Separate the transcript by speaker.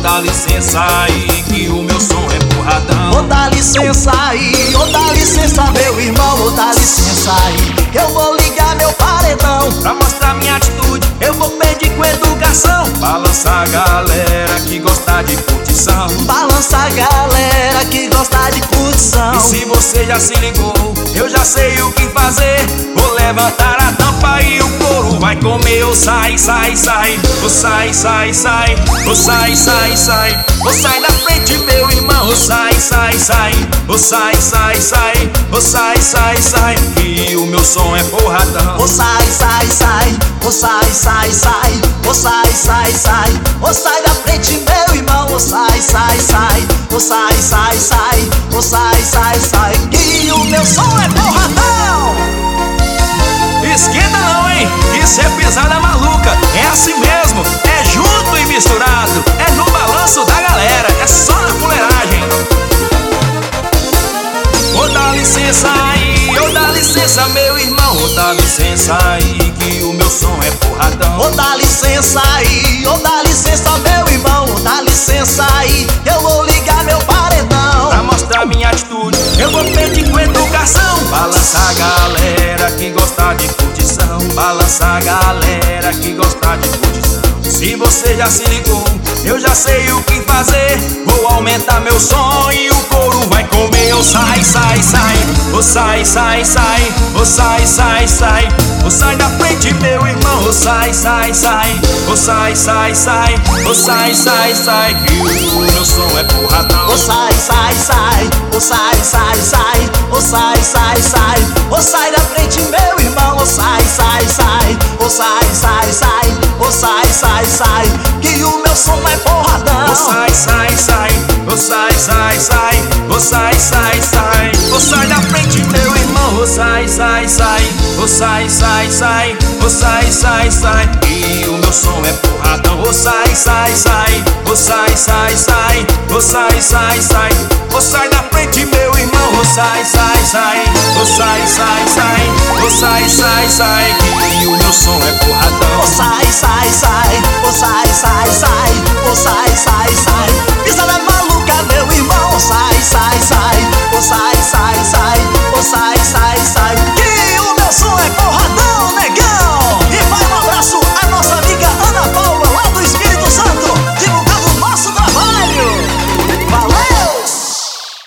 Speaker 1: dá licença aí que o meu som é porradão.
Speaker 2: Ô, dá licença aí, ô, dá licença meu irmão, ô, dá licença aí, eu vou ligar meu paredão.
Speaker 1: Pra mostrar minha atitude,
Speaker 2: Eu vou pedir com educação,
Speaker 1: balança a galera que gosta de curtição.
Speaker 2: balança a galera que gosta de curtição.
Speaker 1: E se você já se ligou, eu já sei o que fazer. Vou levantar a tampa e o couro vai comer. Ô sai, sai, sai, ô sai, sai, sai, ô sai, sai, sai, ô sai da frente meu irmão. Ô sai, sai, sai, ô sai, sai, sai, ô sai, sai, sai, que o meu som é porradão.
Speaker 2: Ô sai, sai, sai, ô sai, sai, sai, ô sai, sai, sai, ô sai da frente meu irmão. Ô sai, sai, sai, ô sai, sai, sai, ô sai, sai, sai, que o meu som é porradão.
Speaker 1: Esquenta não, hein? Isso é pisada maluca. É assim mesmo, é junto e misturado. É no balanço da galera, é só na fuleiragem. Ô dá licença aí, ô dá licença meu irmão. Ô dá licença aí que o meu som é porradão.
Speaker 2: Ô dá licença aí, ô dá licença meu irmão, ô dá licença aí, eu vou ligar meu paredão.
Speaker 1: Pra mostrar minha atitude, eu vou pedir com educação. Balança a galera que gosta de curtição. Balança a galera que gosta de curtição. Se você já se ligou, eu já sei o que fazer. Vou aumentar meu som e o couro vai comer. Ô sai, sai, sai, ô sai, sai, sai, ô sai, sai, sai, ô sai da frente meu irmão. Ô sai, sai, sai, ô sai, sai, sai, ô sai, sai, sai, que o meu som é porradão.
Speaker 2: Ô sai, sai, sai, ô sai, sai, sai, ô sai, sai, sai, ô sai da frente meu irmão. Ô sai, sai, sai, ô sai, sai, sai, ô sai, sai, sai, que o meu som é porradão.
Speaker 1: Ô sai, sai, sai, ô sai, sai, sai, ô sai, sai, sai, ô sai da frente meu irmão. Ô sai, sai, sai, ô sai, sai, sai, ô sai, sai, sai, que o meu som é porradão. Ô sai, sai, sai, ô sai, sai, sai, ô sai, sai, sai, ô sai da frente meu irmão. Ô sai, sai, sai, ô sai, sai, sai, ô sai, sai, sai, que o meu som é porradão.
Speaker 2: Ô sai, sai, sai, ô sai, sai.